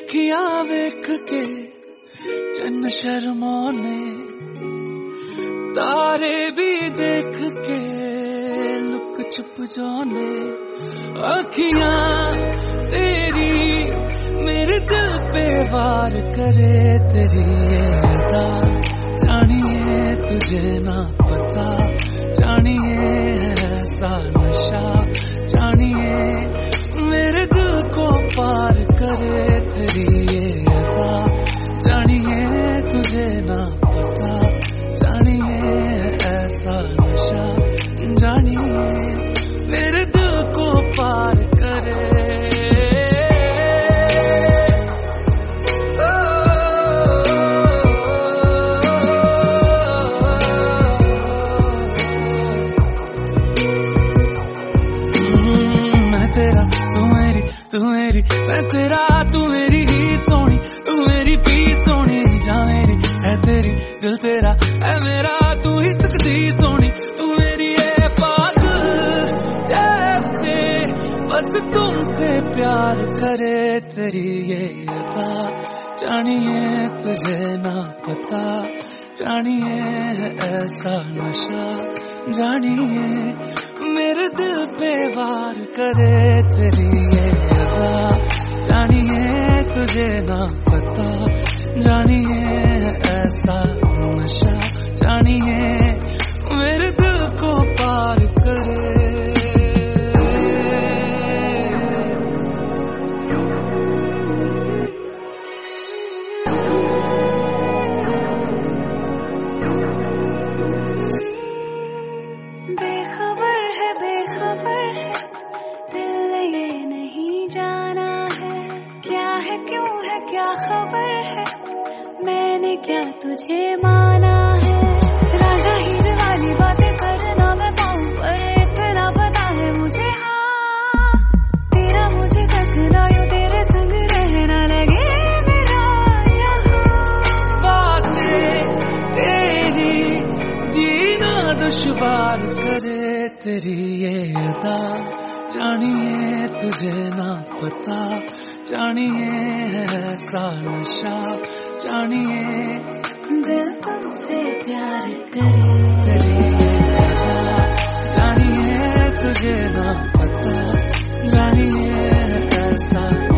अखियां वेख के चन्न शर्माने, तारे भी देख के लुक छुप जाने। अखियां तेरी मेरे दिल पे वार करे, तेरी ये अदा जानिए तुझे ना पता, जानिए ऐसा नशा, जानिए मेरे दिल को पार करे, तेरी ये अदा जानिए तुझे ना पता, जानिए ऐसा नशा, जानिए मेरे दिल को पार करे। तू मेरी मैं तेरा, तू मेरी ही सोनी, तू मेरी भी सोनी जा मेरी है तेरी, दिल तेरा है मेरा, तू ही तकदीर सोनी, तू मेरी है पागल जैसे बस तुमसे प्यार करे, तेरी ये अदा जानिए तुझे ना पता, जानिए ऐसा नशा, जानिए मेरे दिल पे वार करे, तेरी ये अदा जानिए तुझे ना पता, जानिए ऐसा नशा, जानिए मेरे दिल को पार करे। क्या खबर है, मैंने क्या तुझे माना है, राजा हीर वाली बातें करना मैं पाऊं, पर इतना पता है मुझे हाँ, तेरा मुझे तकना यूं तेरे संग रहना लगे मेरा यहाँ। बातें तेरी जीना दुश्वार करे, तेरी ये अदा जानिए तुझे ना पता, जानिए ऐसा नशा, जानिए दिल तुमसे प्यार करे, तेरी ये अदा जानिए तुझे ना पता, जानिए ऐसा